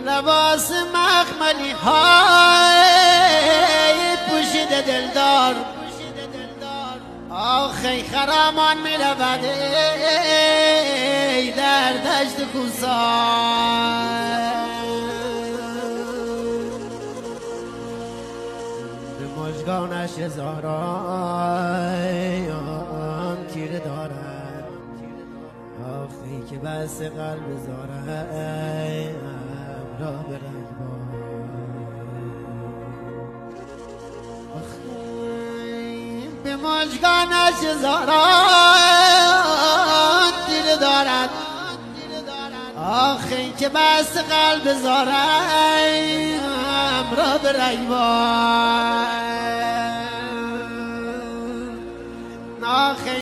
لباس مخملی های پوشیده دلدار آخی خرامان می رود در دشت کوسان به مژگانش هزاران تیره دارد آخی که بس قلب زارد را به رنگبار به مژگانش هزاران تیره دارد آخی که بس قلب زارم را به رنگبار